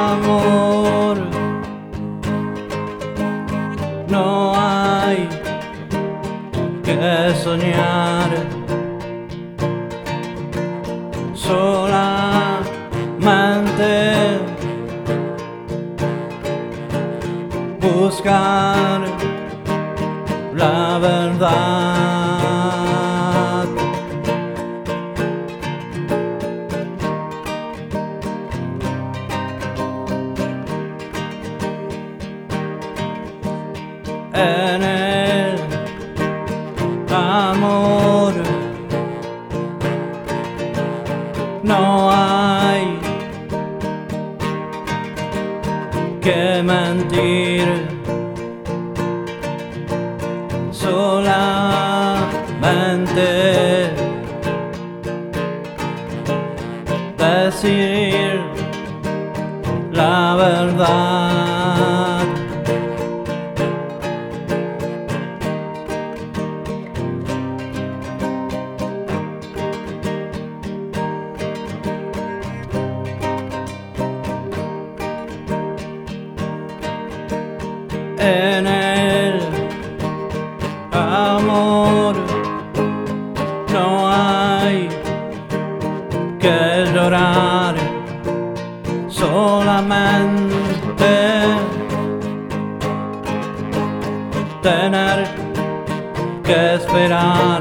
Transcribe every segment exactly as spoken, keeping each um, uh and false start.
amor, no hay que soñar, solamente buscar la verdad. En el amor no hay que mentir, solamente decir la verdad. En el amor no hay que llorar, solamente tener que esperar.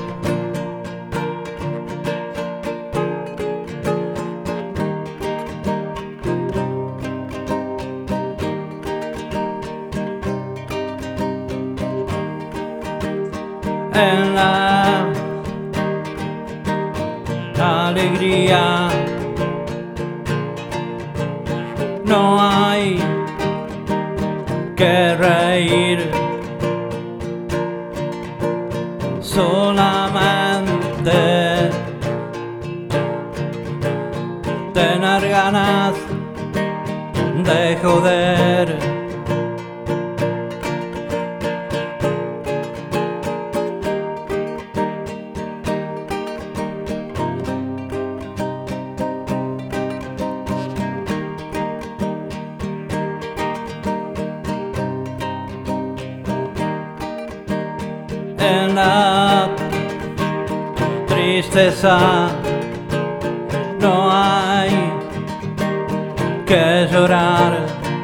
En la alegría no hay que reír, solamente tener ganas de joder. En la tristeza no hay que llorar,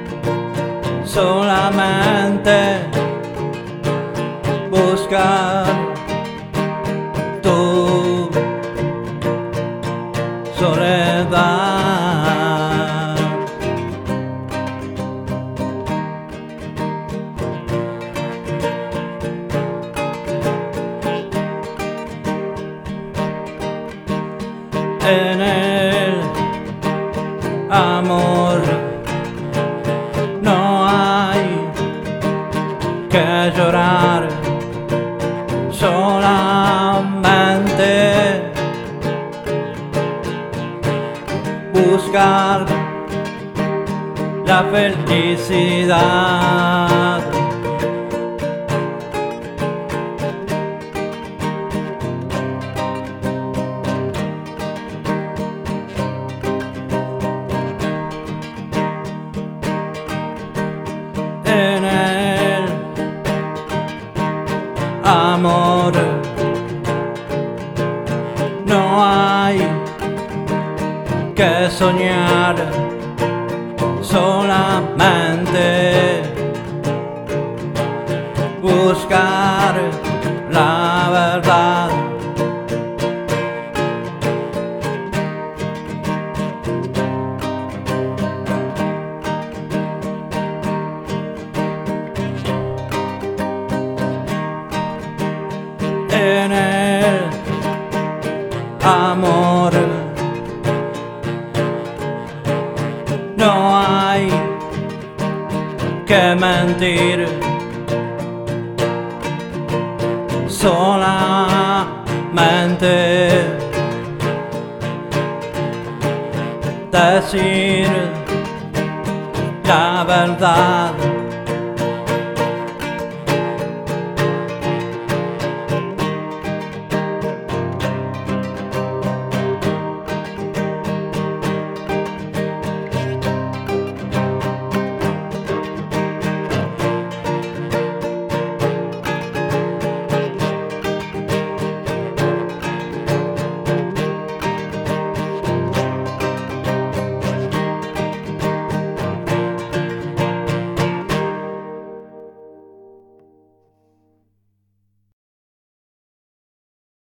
solamente buscar tu soledad. En el amor no hay que llorar, solamente buscar la felicidad. En el amor no hay que soñar, solamente buscar la verdad. En el amor no hay que mentir, solamente decir la verdad.